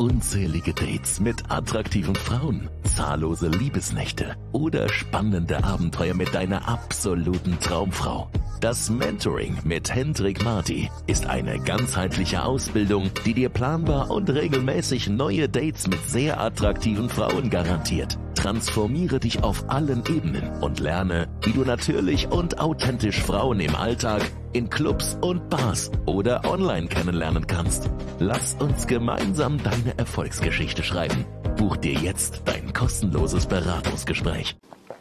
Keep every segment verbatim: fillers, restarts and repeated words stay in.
unzählige Dates mit attraktiven Frauen, zahllose Liebesnächte oder spannende Abenteuer mit deiner absoluten Traumfrau. Das Mentoring mit Hendrik Marty ist eine ganzheitliche Ausbildung, die dir planbar und regelmäßig neue Dates mit sehr attraktiven Frauen garantiert. Transformiere dich auf allen Ebenen und lerne, wie du natürlich und authentisch Frauen im Alltag, in Clubs und Bars oder online kennenlernen kannst. Lass uns gemeinsam deine Erfolgsgeschichte schreiben. Buch dir jetzt dein kostenloses Beratungsgespräch.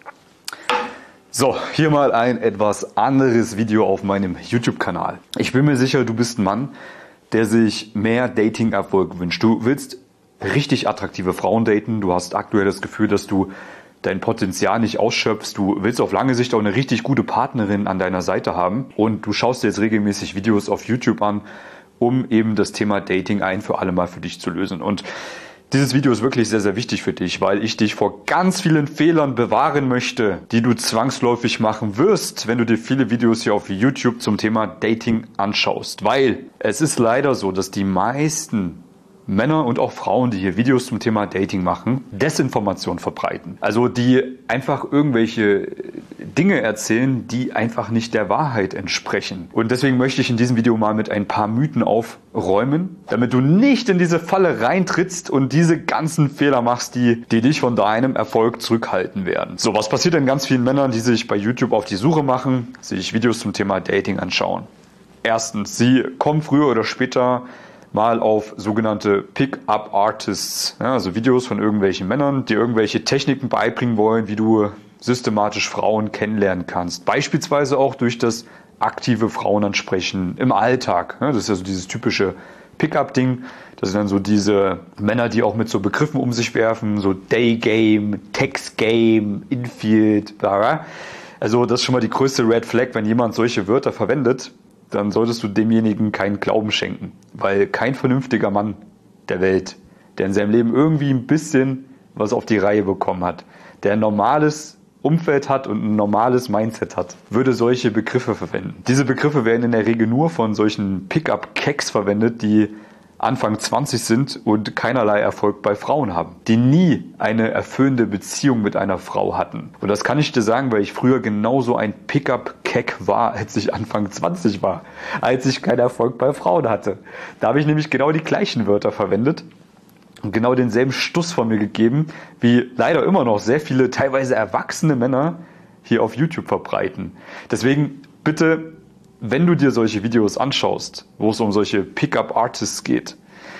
So, hier mal ein etwas anderes Video auf meinem YouTube-Kanal. Ich bin mir sicher, du bist ein Mann, der sich mehr Dating-Erfolg wünscht. Du willst richtig attraktive Frauen daten. Du hast aktuell das Gefühl, dass du dein Potenzial nicht ausschöpfst. Du willst auf lange Sicht auch eine richtig gute Partnerin an deiner Seite haben. Und du schaust dir jetzt regelmäßig Videos auf YouTube an, um eben das Thema Dating ein für alle Mal für dich zu lösen. Und dieses Video ist wirklich sehr, sehr wichtig für dich, weil ich dich vor ganz vielen Fehlern bewahren möchte, die du zwangsläufig machen wirst, wenn du dir viele Videos hier auf YouTube zum Thema Dating anschaust. Weil es ist leider so, dass die meisten Männer und auch Frauen, die hier Videos zum Thema Dating machen, Desinformation verbreiten. Also die einfach irgendwelche Dinge erzählen, die einfach nicht der Wahrheit entsprechen. Und deswegen möchte ich in diesem Video mal mit ein paar Mythen aufräumen, damit du nicht in diese Falle reintrittst und diese ganzen Fehler machst, die, die dich von deinem Erfolg zurückhalten werden. So, was passiert denn ganz vielen Männern, die sich bei YouTube auf die Suche machen, sich Videos zum Thema Dating anschauen? Erstens, sie kommen früher oder später mal auf sogenannte Pick-up-Artists, ja, also Videos von irgendwelchen Männern, die irgendwelche Techniken beibringen wollen, wie du systematisch Frauen kennenlernen kannst. Beispielsweise auch durch das aktive Frauenansprechen im Alltag. Ja, das ist ja so dieses typische Pick-up-Ding. Das sind dann so diese Männer, die auch mit so Begriffen um sich werfen, so Day-Game, Text-Game, Infield, bla bla. Also das ist schon mal die größte Red Flag, wenn jemand solche Wörter verwendet, dann solltest du demjenigen keinen Glauben schenken. Weil kein vernünftiger Mann der Welt, der in seinem Leben irgendwie ein bisschen was auf die Reihe bekommen hat, der ein normales Umfeld hat und ein normales Mindset hat, würde solche Begriffe verwenden. Diese Begriffe werden in der Regel nur von solchen Pick-up-Keks verwendet, die Anfang zwanzig sind und keinerlei Erfolg bei Frauen haben, die nie eine erfüllende Beziehung mit einer Frau hatten. Und das kann ich dir sagen, weil ich früher genauso ein Pick-up-Keck war, als ich Anfang zwanzig war, als ich keinen Erfolg bei Frauen hatte. Da habe ich nämlich genau die gleichen Wörter verwendet und genau denselben Stuss von mir gegeben, wie leider immer noch sehr viele, teilweise erwachsene Männer hier auf YouTube verbreiten. Deswegen bitte, wenn du dir solche Videos anschaust, wo es um solche Pick-up-Artists geht,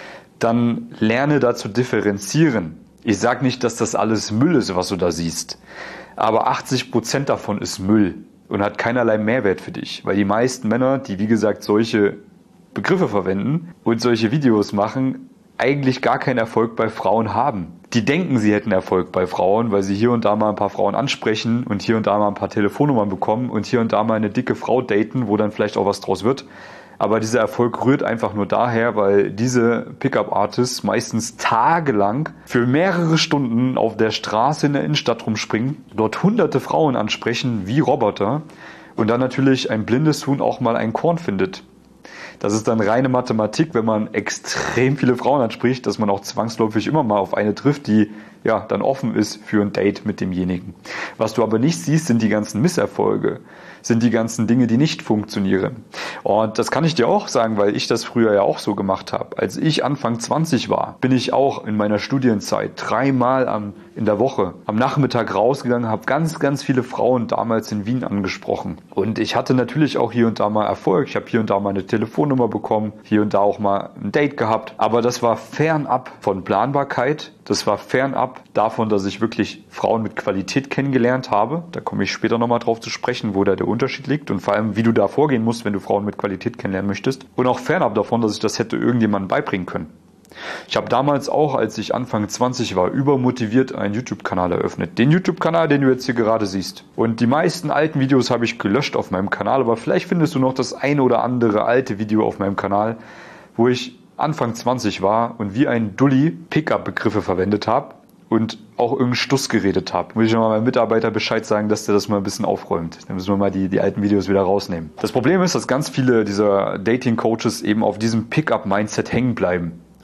dann lerne da zu differenzieren. Ich sage nicht, dass das alles Müll ist, was du da siehst, aber achtzig Prozent davon ist Müll und hat keinerlei Mehrwert für dich, weil die meisten Männer, die wie gesagt solche Begriffe verwenden und solche Videos machen, eigentlich gar keinen Erfolg bei Frauen haben. Die denken, sie hätten Erfolg bei Frauen, weil sie hier und da mal ein paar Frauen ansprechen und hier und da mal ein paar Telefonnummern bekommen und hier und da mal eine dicke Frau daten, wo dann vielleicht auch was draus wird. Aber dieser Erfolg rührt einfach nur daher, weil diese Pickup-Artists meistens tagelang für mehrere Stunden auf der Straße in der Innenstadt rumspringen, dort hunderte Frauen ansprechen wie Roboter und dann natürlich ein blindes Huhn auch mal ein Korn findet. Das ist dann reine Mathematik, wenn man extrem viele Frauen anspricht, dass man auch zwangsläufig immer mal auf eine trifft, die ja dann offen ist für ein Date mit demjenigen. Was du aber nicht siehst, sind die ganzen Misserfolge, sind die ganzen Dinge, die nicht funktionieren. Und das kann ich dir auch sagen, weil ich das früher ja auch so gemacht habe. Als ich Anfang zwanzig war, bin ich auch in meiner Studienzeit dreimal am, in der Woche am Nachmittag rausgegangen, habe ganz, ganz viele Frauen damals in Wien angesprochen. Und ich hatte natürlich auch hier und da mal Erfolg. Ich habe hier und da mal eine Telefonnummer bekommen, hier und da auch mal ein Date gehabt. Aber das war fernab von Planbarkeit. Das war fernab davon, dass ich wirklich Frauen mit Qualität kennengelernt habe. Da komme ich später nochmal drauf zu sprechen, wo da der Unterschied liegt und vor allem, wie du da vorgehen musst, wenn du Frauen mit Qualität kennenlernen möchtest. Und auch fernab davon, dass ich das hätte irgendjemandem beibringen können. Ich habe damals auch, als ich Anfang zwanzig war, übermotiviert einen YouTube-Kanal eröffnet. Den YouTube-Kanal, den du jetzt hier gerade siehst. Und die meisten alten Videos habe ich gelöscht auf meinem Kanal, aber vielleicht findest du noch das eine oder andere alte Video auf meinem Kanal, wo ich Anfang zwanzig war und wie ein Dulli Pickup-Begriffe verwendet habe und auch irgendeinen Stuss geredet habe. Muss ich nochmal meinem Mitarbeiter Bescheid sagen, dass der das mal ein bisschen aufräumt. Dann müssen wir mal die, die alten Videos wieder rausnehmen. Das Problem ist, dass ganz viele dieser Dating-Coaches eben auf diesem Pickup-Mindset hängen bleiben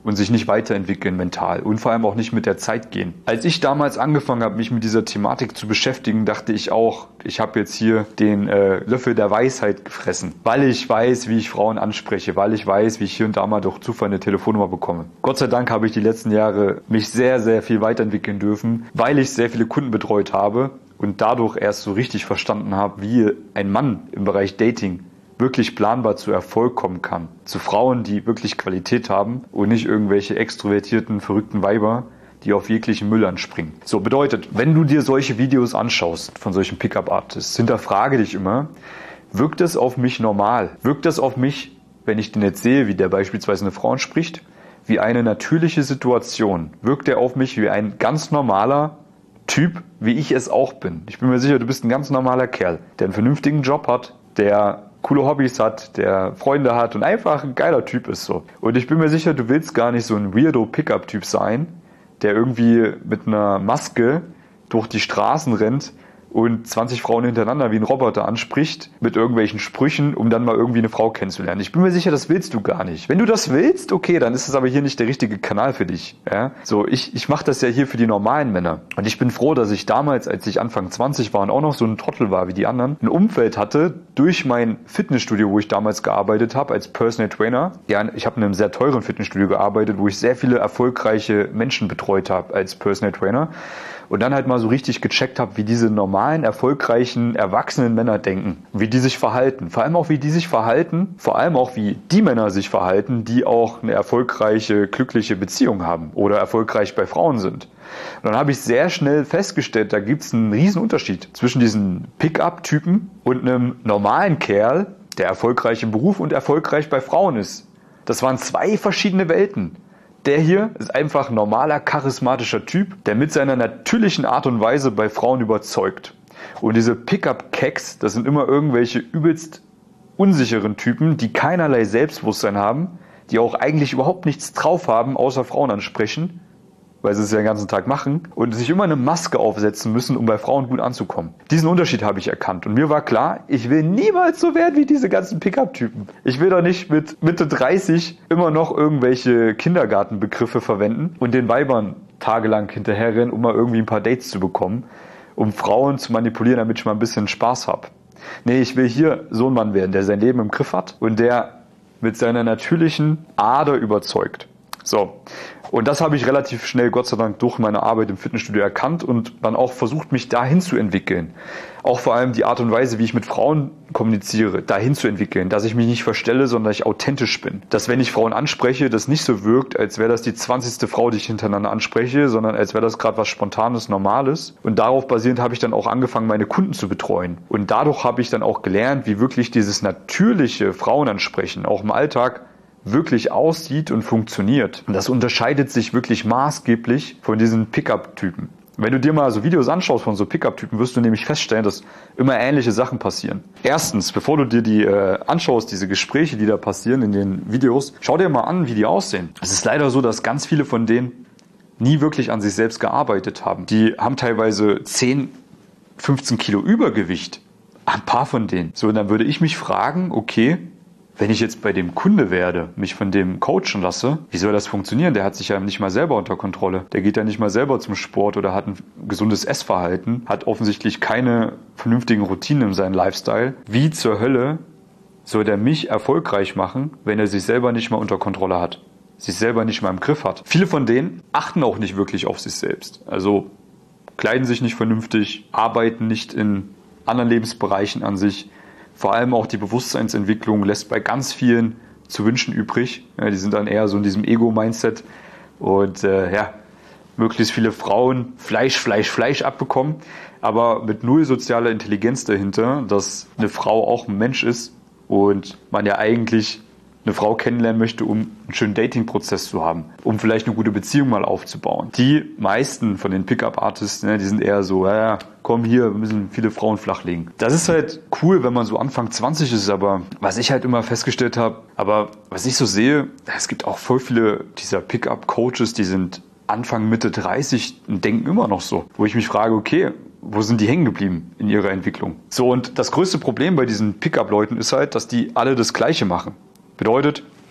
und sich nicht weiterentwickeln mental und vor allem auch nicht mit der Zeit gehen. Als ich damals angefangen habe, mich mit dieser Thematik zu beschäftigen, dachte ich auch, ich habe jetzt hier den äh, Löffel der Weisheit gefressen, weil ich weiß, wie ich Frauen anspreche, weil ich weiß, wie ich hier und da mal durch Zufall eine Telefonnummer bekomme. Gott sei Dank habe ich die letzten Jahre mich sehr, sehr viel weiterentwickeln dürfen, weil ich sehr viele Kunden betreut habe und dadurch erst so richtig verstanden habe, wie ein Mann im Bereich Dating wirklich planbar zu Erfolg kommen kann. Zu Frauen, die wirklich Qualität haben und nicht irgendwelche extrovertierten, verrückten Weiber, die auf jeglichen Müll anspringen. So, bedeutet, wenn du dir solche Videos anschaust von solchen Pickup-Artists, hinterfrage dich immer, wirkt es auf mich normal? Wirkt es auf mich, wenn ich den jetzt sehe, wie der beispielsweise eine Frau anspricht, wie eine natürliche Situation? Wirkt er auf mich wie ein ganz normaler Typ, wie ich es auch bin? Ich bin mir sicher, du bist ein ganz normaler Kerl, der einen vernünftigen Job hat, der coole Hobbys hat, der Freunde hat und einfach ein geiler Typ ist so. Und ich bin mir sicher, du willst gar nicht so ein weirdo Pickup-Typ sein, der irgendwie mit einer Maske durch die Straßen rennt und zwanzig Frauen hintereinander wie ein Roboter anspricht mit irgendwelchen Sprüchen, um dann mal irgendwie eine Frau kennenzulernen. Ich bin mir sicher, das willst du gar nicht. Wenn du das willst, okay, dann ist es aber hier nicht der richtige Kanal für dich. Ja? So, ich, ich mache das ja hier für die normalen Männer. Und ich bin froh, dass ich damals, als ich Anfang zwanzig war und auch noch so ein Trottel war wie die anderen, ein Umfeld hatte durch mein Fitnessstudio, wo ich damals gearbeitet habe als Personal Trainer. Ja, ich habe in einem sehr teuren Fitnessstudio gearbeitet, wo ich sehr viele erfolgreiche Menschen betreut habe als Personal Trainer. Und dann halt mal so richtig gecheckt habe, wie diese normalen, erfolgreichen, erwachsenen Männer denken. Wie die sich verhalten. Vor allem auch, wie die sich verhalten. Vor allem auch, wie die Männer sich verhalten, die auch eine erfolgreiche, glückliche Beziehung haben. Oder erfolgreich bei Frauen sind. Und dann habe ich sehr schnell festgestellt, da gibt es einen riesen Unterschied zwischen diesen Pick-up-Typen und einem normalen Kerl, der erfolgreich im Beruf und erfolgreich bei Frauen ist. Das waren zwei verschiedene Welten. Der hier ist einfach ein normaler, charismatischer Typ, der mit seiner natürlichen Art und Weise bei Frauen überzeugt. Und diese Pickup-Keks, das sind immer irgendwelche übelst unsicheren Typen, die keinerlei Selbstbewusstsein haben, die auch eigentlich überhaupt nichts drauf haben, außer Frauen ansprechen, weil sie es ja den ganzen Tag machen und sich immer eine Maske aufsetzen müssen, um bei Frauen gut anzukommen. Diesen Unterschied habe ich erkannt und mir war klar, ich will niemals so werden wie diese ganzen Pickup-Typen. Ich will doch nicht mit Mitte dreißig immer noch irgendwelche Kindergartenbegriffe verwenden und den Weibern tagelang hinterherrennen, um mal irgendwie ein paar Dates zu bekommen, um Frauen zu manipulieren, damit ich mal ein bisschen Spaß habe. Nee, ich will hier so ein Mann werden, der sein Leben im Griff hat und der mit seiner natürlichen Ader überzeugt. So, und das habe ich relativ schnell, Gott sei Dank, durch meine Arbeit im Fitnessstudio erkannt und dann auch versucht, mich dahin zu entwickeln. Auch vor allem die Art und Weise, wie ich mit Frauen kommuniziere, dahin zu entwickeln. Dass ich mich nicht verstelle, sondern ich authentisch bin. Dass, wenn ich Frauen anspreche, das nicht so wirkt, als wäre das die zwanzigste Frau, die ich hintereinander anspreche, sondern als wäre das gerade was Spontanes, Normales. Und darauf basierend habe ich dann auch angefangen, meine Kunden zu betreuen. Und dadurch habe ich dann auch gelernt, wie wirklich dieses natürliche Frauenansprechen auch im Alltag wirklich aussieht und funktioniert. Und das unterscheidet sich wirklich maßgeblich von diesen Pickup-Typen. Wenn du dir mal so Videos anschaust von so Pickup-Typen, wirst du nämlich feststellen, dass immer ähnliche Sachen passieren. Erstens, bevor du dir die äh, anschaust, diese Gespräche, die da passieren in den Videos, schau dir mal an, wie die aussehen. Es ist leider so, dass ganz viele von denen nie wirklich an sich selbst gearbeitet haben. Die haben teilweise zehn, fünfzehn Kilo Übergewicht. Ein paar von denen. So, und dann würde ich mich fragen, okay, wenn ich jetzt bei dem Kunde werde, mich von dem coachen lasse, wie soll das funktionieren? Der hat sich ja nicht mal selber unter Kontrolle. Der geht ja nicht mal selber zum Sport oder hat ein gesundes Essverhalten, hat offensichtlich keine vernünftigen Routinen in seinem Lifestyle. Wie zur Hölle soll der mich erfolgreich machen, wenn er sich selber nicht mal unter Kontrolle hat? Sich selber nicht mal im Griff hat? Viele von denen achten auch nicht wirklich auf sich selbst. Also kleiden sich nicht vernünftig, arbeiten nicht in anderen Lebensbereichen an sich. Vor allem auch die Bewusstseinsentwicklung lässt bei ganz vielen zu wünschen übrig. Ja, die sind dann eher so in diesem Ego-Mindset und äh, ja, möglichst viele Frauen Fleisch, Fleisch, Fleisch abbekommen, aber mit null sozialer Intelligenz dahinter, dass eine Frau auch ein Mensch ist und man ja eigentlich eine Frau kennenlernen möchte, um einen schönen Dating-Prozess zu haben, um vielleicht eine gute Beziehung mal aufzubauen. Die meisten von den Pickup-Artists, ne, die sind eher so, ja, ja, komm hier, wir müssen viele Frauen flachlegen. Das ist halt cool, wenn man so Anfang zwanzig ist, aber was ich halt immer festgestellt habe, aber was ich so sehe, es gibt auch voll viele dieser Pickup-Coaches, die sind Anfang, Mitte dreißig und denken immer noch so, wo ich mich frage, okay, wo sind die hängen geblieben in ihrer Entwicklung? So, und das größte Problem bei diesen Pickup-Leuten ist halt, dass die alle das Gleiche machen. Bedeutet,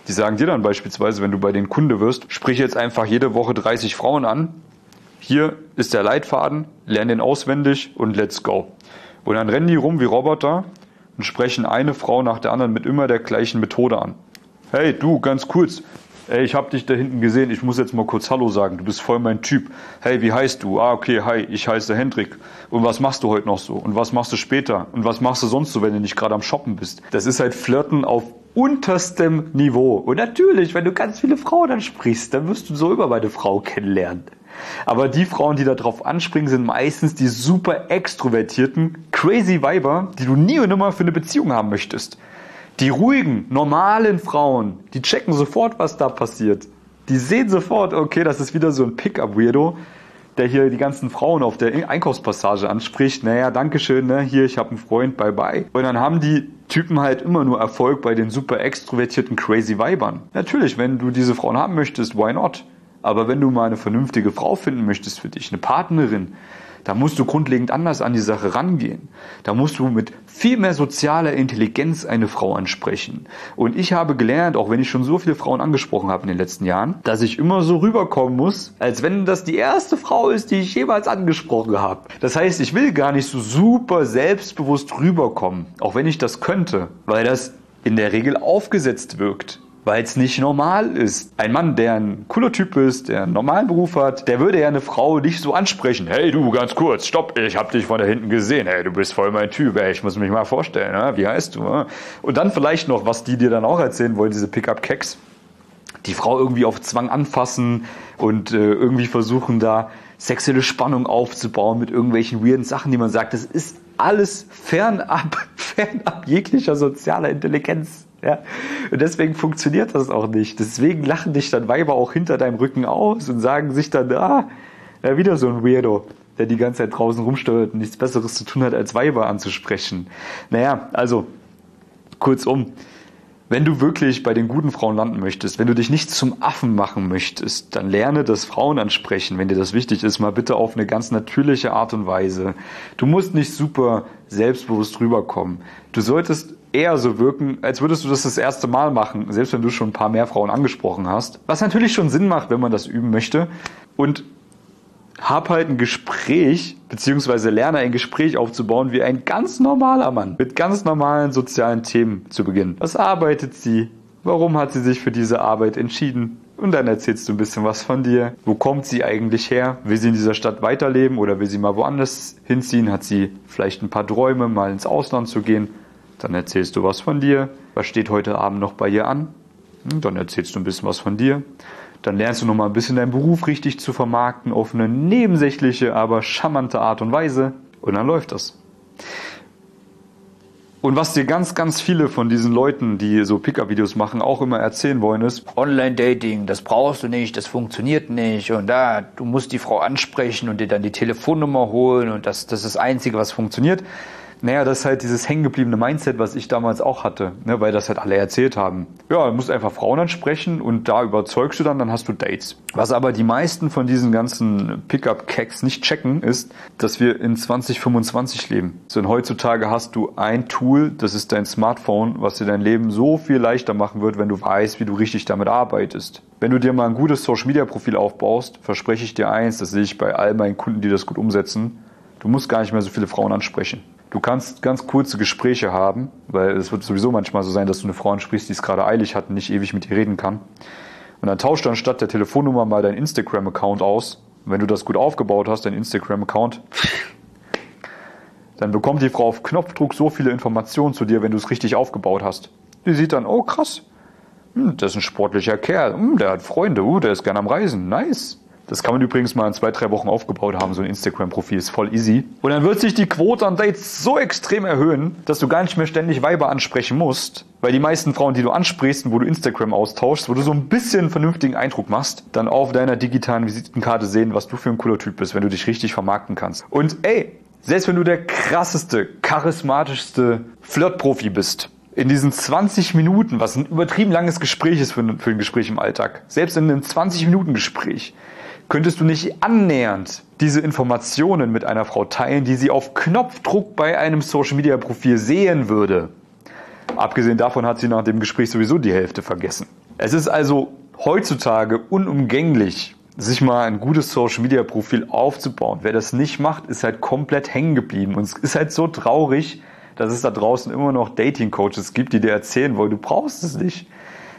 Die sagen dir dann beispielsweise, wenn du bei denen Kunde wirst, sprich jetzt einfach jede Woche dreißig Frauen an. Hier ist der Leitfaden, lern den auswendig und let's go. Und dann rennen die rum wie Roboter und sprechen eine Frau nach der anderen mit immer der gleichen Methode an. Hey, du, ganz kurz. Ey, ich hab dich da hinten gesehen, ich muss jetzt mal kurz Hallo sagen, du bist voll mein Typ. Hey, wie heißt du? Ah, okay, hi, ich heiße Hendrik. Und was machst du heute noch so? Und was machst du später? Und was machst du sonst so, wenn du nicht gerade am Shoppen bist? Das ist halt Flirten auf unterstem Niveau. Und natürlich, wenn du ganz viele Frauen ansprichst, dann wirst du so immer meine Frau kennenlernen. Aber die Frauen, die da drauf anspringen, sind meistens die super extrovertierten, crazy Weiber, die du nie und nimmer für eine Beziehung haben möchtest. Die ruhigen, normalen Frauen, die checken sofort, was da passiert. Die sehen sofort, okay, das ist wieder so ein Pickup-Weirdo, der hier die ganzen Frauen auf der Einkaufspassage anspricht. Naja, dankeschön, ne? Hier, ich habe einen Freund, bye bye. Und dann haben die Typen halt immer nur Erfolg bei den super extrovertierten, crazy Weibern. Natürlich, wenn du diese Frauen haben möchtest, why not? Aber wenn du mal eine vernünftige Frau finden möchtest für dich, eine Partnerin, da musst du grundlegend anders an die Sache rangehen. Da musst du mit viel mehr sozialer Intelligenz eine Frau ansprechen. Und ich habe gelernt, auch wenn ich schon so viele Frauen angesprochen habe in den letzten Jahren, dass ich immer so rüberkommen muss, als wenn das die erste Frau ist, die ich jemals angesprochen habe. Das heißt, ich will gar nicht so super selbstbewusst rüberkommen, auch wenn ich das könnte, weil das in der Regel aufgesetzt wirkt. Weil es nicht normal ist. Ein Mann, der ein cooler Typ ist, der einen normalen Beruf hat, der würde ja eine Frau nicht so ansprechen. Hey du, ganz kurz, stopp, ich hab dich von da hinten gesehen. Hey, du bist voll mein Typ, ey, ich muss mich mal vorstellen, ne? Wie heißt du? Ne? Und dann vielleicht noch, was die dir dann auch erzählen wollen, diese Pickup-Keks. Die Frau irgendwie auf Zwang anfassen und äh, irgendwie versuchen da sexuelle Spannung aufzubauen mit irgendwelchen weirden Sachen, die man sagt. Das ist alles fernab, fernab jeglicher sozialer Intelligenz. Ja, und deswegen funktioniert das auch nicht. Deswegen lachen dich dann Weiber auch hinter deinem Rücken aus und sagen sich dann, ah, ja, wieder so ein Weirdo, der die ganze Zeit draußen rumsteuert und nichts Besseres zu tun hat, als Weiber anzusprechen. Naja, also, kurzum, wenn du wirklich bei den guten Frauen landen möchtest, wenn du dich nicht zum Affen machen möchtest, dann lerne das Frauen ansprechen, wenn dir das wichtig ist, mal bitte auf eine ganz natürliche Art und Weise. Du musst nicht super selbstbewusst rüberkommen. Du solltest eher so wirken, als würdest du das das erste Mal machen, selbst wenn du schon ein paar mehr Frauen angesprochen hast. Was natürlich schon Sinn macht, wenn man das üben möchte. Und hab halt ein Gespräch, beziehungsweise lerne ein Gespräch aufzubauen wie ein ganz normaler Mann. Mit ganz normalen sozialen Themen zu beginnen. Was arbeitet sie? Warum hat sie sich für diese Arbeit entschieden? Und dann erzählst du ein bisschen was von dir. Wo kommt sie eigentlich her? Will sie in dieser Stadt weiterleben oder will sie mal woanders hinziehen? Hat sie vielleicht ein paar Träume, mal ins Ausland zu gehen? Dann erzählst du was von dir. Was steht heute Abend noch bei ihr an? Dann erzählst du ein bisschen was von dir. Dann lernst du noch mal ein bisschen deinen Beruf richtig zu vermarkten auf eine nebensächliche, aber charmante Art und Weise. Und dann läuft das. Und was dir ganz, ganz viele von diesen Leuten, die so Pickup-Videos machen, auch immer erzählen wollen, ist Online-Dating, das brauchst du nicht, das funktioniert nicht. Und da, du musst die Frau ansprechen und dir dann die Telefonnummer holen und das, das ist das Einzige, was funktioniert. Naja, das ist halt dieses hängengebliebene Mindset, was ich damals auch hatte, ne, weil das halt alle erzählt haben. Ja, du musst einfach Frauen ansprechen und da überzeugst du dann, dann hast du Dates. Was aber die meisten von diesen ganzen Pickup-Cacks nicht checken, ist, dass wir in zwanzig fünfundzwanzig leben. Denn heutzutage hast du ein Tool, das ist dein Smartphone, was dir dein Leben so viel leichter machen wird, wenn du weißt, wie du richtig damit arbeitest. Wenn du dir mal ein gutes Social-Media-Profil aufbaust, verspreche ich dir eins, das sehe ich bei all meinen Kunden, die das gut umsetzen, du musst gar nicht mehr so viele Frauen ansprechen. Du kannst ganz kurze Gespräche haben, weil es wird sowieso manchmal so sein, dass du eine Frau ansprichst, die es gerade eilig hat und nicht ewig mit ihr reden kann. Und dann tauscht du anstatt der Telefonnummer mal deinen Instagram-Account aus. Und wenn du das gut aufgebaut hast, dein Instagram-Account, dann bekommt die Frau auf Knopfdruck so viele Informationen zu dir, wenn du es richtig aufgebaut hast. Die sieht dann, oh krass, hm, das ist ein sportlicher Kerl, hm, der hat Freunde, uh, der ist gerne am Reisen, nice. Das kann man übrigens mal in zwei, drei Wochen aufgebaut haben, so ein Instagram-Profil, ist voll easy. Und dann wird sich die Quote an Dates so extrem erhöhen, dass du gar nicht mehr ständig Weiber ansprechen musst, weil die meisten Frauen, die du ansprichst und wo du Instagram austauschst, wo du so ein bisschen einen vernünftigen Eindruck machst, dann auf deiner digitalen Visitenkarte sehen, was du für ein cooler Typ bist, wenn du dich richtig vermarkten kannst. Und ey, selbst wenn du der krasseste, charismatischste Flirtprofi bist, in diesen zwanzig Minuten, was ein übertrieben langes Gespräch ist für ein, für ein Gespräch im Alltag, selbst in einem zwanzig Minuten Gespräch, könntest du nicht annähernd diese Informationen mit einer Frau teilen, die sie auf Knopfdruck bei einem Social-Media-Profil sehen würde. Abgesehen davon hat sie nach dem Gespräch sowieso die Hälfte vergessen. Es ist also heutzutage unumgänglich, sich mal ein gutes Social-Media-Profil aufzubauen. Wer das nicht macht, ist halt komplett hängen geblieben. Und es ist halt so traurig, dass es da draußen immer noch Dating-Coaches gibt, die dir erzählen wollen, du brauchst es nicht.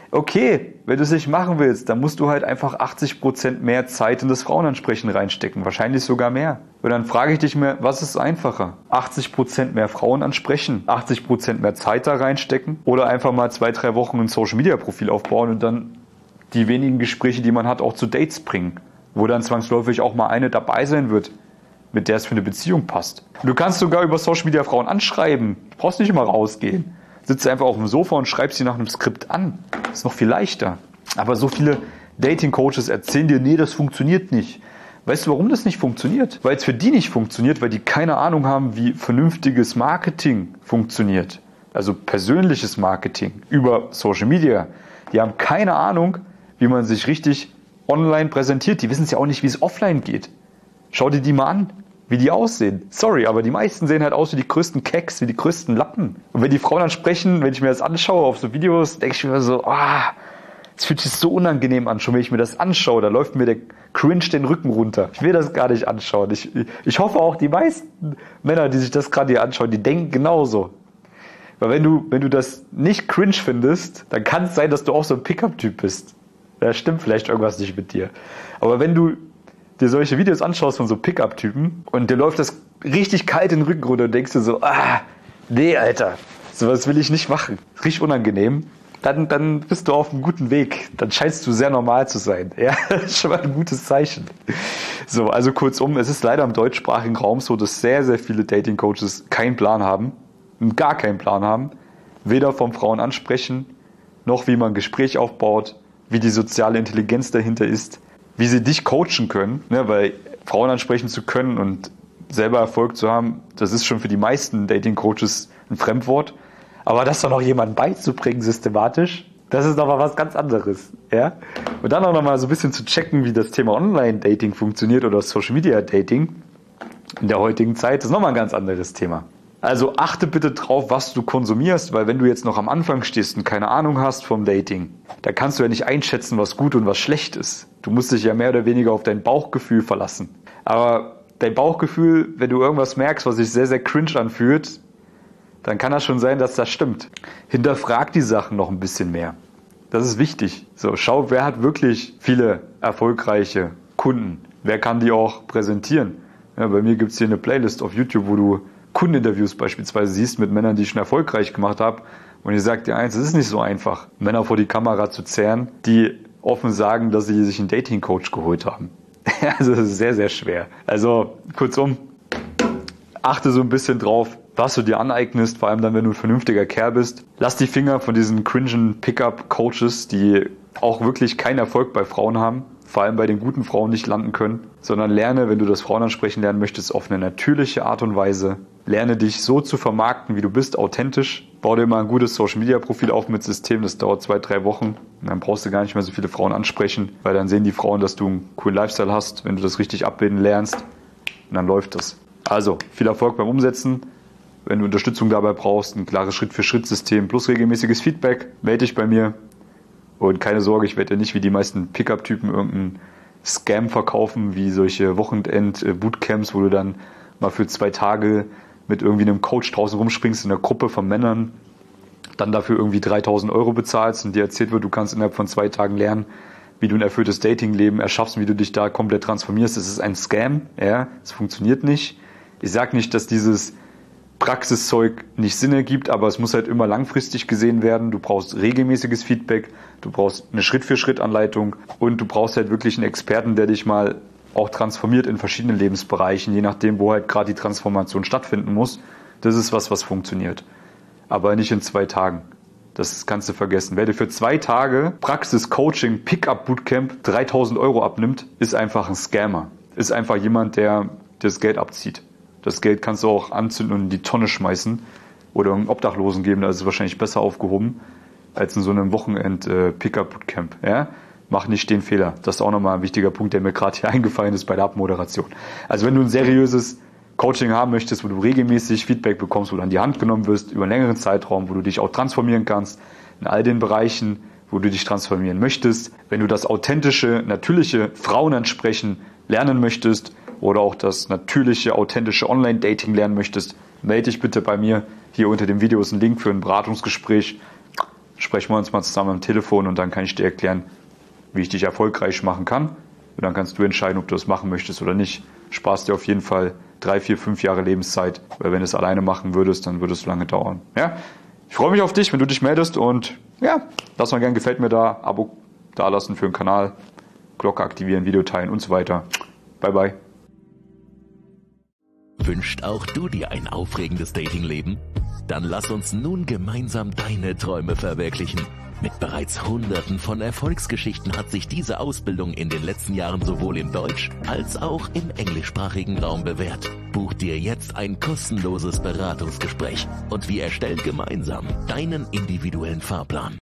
Okay, wenn du es nicht machen willst, dann musst du halt einfach achtzig Prozent mehr Zeit in das Frauenansprechen reinstecken. Wahrscheinlich sogar mehr. Und dann frage ich dich mir, was ist einfacher? achtzig Prozent mehr Frauen ansprechen, achtzig Prozent mehr Zeit da reinstecken oder einfach mal zwei, drei Wochen ein Social-Media-Profil aufbauen und dann die wenigen Gespräche, die man hat, auch zu Dates bringen. Wo dann zwangsläufig auch mal eine dabei sein wird, mit der es für eine Beziehung passt. Du kannst sogar über Social-Media Frauen anschreiben. Du brauchst nicht immer rausgehen. Sitzt einfach auf dem Sofa und schreibst sie nach einem Skript an. Das ist noch viel leichter. Aber so viele Dating-Coaches erzählen dir, nee, das funktioniert nicht. Weißt du, warum das nicht funktioniert? Weil es für die nicht funktioniert, weil die keine Ahnung haben, wie vernünftiges Marketing funktioniert. Also persönliches Marketing über Social Media. Die haben keine Ahnung, wie man sich richtig online präsentiert. Die wissen es ja auch nicht, wie es offline geht. Schau dir die mal an, wie die aussehen. Sorry, aber die meisten sehen halt aus wie die größten Keks, wie die größten Lappen. Und wenn die Frauen dann sprechen, wenn ich mir das anschaue auf so Videos, denke ich mir so, ah, das fühlt sich so unangenehm an. Schon wenn ich mir das anschaue, da läuft mir der Cringe den Rücken runter. Ich will das gar nicht anschauen. Ich, ich hoffe auch, die meisten Männer, die sich das gerade hier anschauen, die denken genauso. Weil wenn du, wenn du das nicht cringe findest, dann kann es sein, dass du auch so ein Pickup-Typ bist. Da stimmt vielleicht irgendwas nicht mit dir. Aber wenn du dir solche Videos anschaust von so Pickup-Typen und dir läuft das richtig kalt den Rücken runter und denkst dir so, ah, nee, Alter, sowas will ich nicht machen. Richtig unangenehm. Dann, dann bist du auf einem guten Weg. Dann scheinst du sehr normal zu sein. Ja, das ist schon mal ein gutes Zeichen. So, also kurzum, es ist leider im deutschsprachigen Raum so, dass sehr, sehr viele Dating-Coaches keinen Plan haben, gar keinen Plan haben, weder vom Frauen ansprechen, noch wie man ein Gespräch aufbaut, wie die soziale Intelligenz dahinter ist, wie sie dich coachen können, ne, weil Frauen ansprechen zu können und selber Erfolg zu haben, das ist schon für die meisten Dating-Coaches ein Fremdwort. Aber das dann noch jemandem beizubringen systematisch, das ist nochmal was ganz anderes. Ja? Und dann auch nochmal so ein bisschen zu checken, wie das Thema Online-Dating funktioniert oder Social-Media-Dating in der heutigen Zeit, ist nochmal ein ganz anderes Thema. Also achte bitte drauf, was du konsumierst, weil wenn du jetzt noch am Anfang stehst und keine Ahnung hast vom Dating, da kannst du ja nicht einschätzen, was gut und was schlecht ist. Du musst dich ja mehr oder weniger auf dein Bauchgefühl verlassen. Aber dein Bauchgefühl, wenn du irgendwas merkst, was sich sehr, sehr cringe anfühlt, dann kann das schon sein, dass das stimmt. Hinterfrag die Sachen noch ein bisschen mehr. Das ist wichtig. So, schau, wer hat wirklich viele erfolgreiche Kunden? Wer kann die auch präsentieren? Ja, bei mir gibt es hier eine Playlist auf YouTube, wo du Kundeninterviews beispielsweise siehst mit Männern, die ich schon erfolgreich gemacht habe. Und ich sage dir eins, es ist nicht so einfach, Männer vor die Kamera zu zerren, die offen sagen, dass sie sich einen Dating-Coach geholt haben. Also das ist sehr, sehr schwer. Also kurzum, achte so ein bisschen drauf, was du dir aneignest, vor allem dann, wenn du ein vernünftiger Kerl bist. Lass die Finger von diesen cringen Pickup-Coaches, die auch wirklich keinen Erfolg bei Frauen haben, vor allem bei den guten Frauen nicht landen können, sondern lerne, wenn du das Frauen ansprechen lernen möchtest, auf eine natürliche Art und Weise. Lerne dich so zu vermarkten, wie du bist, authentisch. Bau dir mal ein gutes Social-Media-Profil auf mit System, das dauert zwei, drei Wochen. Und dann brauchst du gar nicht mehr so viele Frauen ansprechen, weil dann sehen die Frauen, dass du einen coolen Lifestyle hast, wenn du das richtig abbilden lernst. Und dann läuft das. Also, viel Erfolg beim Umsetzen. Wenn du Unterstützung dabei brauchst, ein klares Schritt-für-Schritt-System plus regelmäßiges Feedback, melde dich bei mir. Und keine Sorge, ich werde dir nicht wie die meisten Pickup-Typen irgendeinen Scam verkaufen, wie solche Wochenend-Bootcamps, wo du dann mal für zwei Tage mit irgendwie einem Coach draußen rumspringst in einer Gruppe von Männern, dann dafür irgendwie dreitausend Euro bezahlst und dir erzählt wird, du kannst innerhalb von zwei Tagen lernen, wie du ein erfülltes Datingleben erschaffst und wie du dich da komplett transformierst. Das ist ein Scam, ja, es funktioniert nicht. Ich sage nicht, dass dieses Praxiszeug nicht Sinn ergibt, aber es muss halt immer langfristig gesehen werden. Du brauchst regelmäßiges Feedback, du brauchst eine Schritt-für-Schritt-Anleitung und du brauchst halt wirklich einen Experten, der dich mal auch transformiert in verschiedenen Lebensbereichen, je nachdem, wo halt gerade die Transformation stattfinden muss. Das ist was, was funktioniert. Aber nicht in zwei Tagen. Das kannst du vergessen. Wer dir für zwei Tage Praxis-Coaching, Pickup-Bootcamp dreitausend Euro abnimmt, ist einfach ein Scammer. Ist einfach jemand, der das Geld abzieht. Das Geld kannst du auch anzünden und in die Tonne schmeißen oder einen Obdachlosen geben, da ist es wahrscheinlich besser aufgehoben als in so einem Wochenend-Pickup-Bootcamp. Ja? Mach nicht den Fehler. Das ist auch nochmal ein wichtiger Punkt, der mir gerade hier eingefallen ist bei der Abmoderation. Also wenn du ein seriöses Coaching haben möchtest, wo du regelmäßig Feedback bekommst, wo du an die Hand genommen wirst über einen längeren Zeitraum, wo du dich auch transformieren kannst in all den Bereichen, wo du dich transformieren möchtest. Wenn du das authentische, natürliche Frauenansprechen lernen möchtest oder auch das natürliche, authentische Online-Dating lernen möchtest, melde dich bitte bei mir. Hier unter dem Video ist ein Link für ein Beratungsgespräch. Sprechen wir uns mal zusammen am Telefon und dann kann ich dir erklären, wie ich dich erfolgreich machen kann. Und dann kannst du entscheiden, ob du das machen möchtest oder nicht. Sparst dir auf jeden Fall drei, vier, fünf Jahre Lebenszeit, weil wenn du es alleine machen würdest, dann würde es lange dauern. Ja? Ich freue mich auf dich, wenn du dich meldest und ja, lass mal gern gefällt mir da, Abo da lassen für den Kanal, Glocke aktivieren, Video teilen und so weiter. Bye bye. Wünscht auch du dir ein aufregendes Datingleben? Dann lass uns nun gemeinsam deine Träume verwirklichen. Mit bereits Hunderten von Erfolgsgeschichten hat sich diese Ausbildung in den letzten Jahren sowohl im Deutsch- als auch im englischsprachigen Raum bewährt. Buch dir jetzt ein kostenloses Beratungsgespräch und wir erstellen gemeinsam deinen individuellen Fahrplan.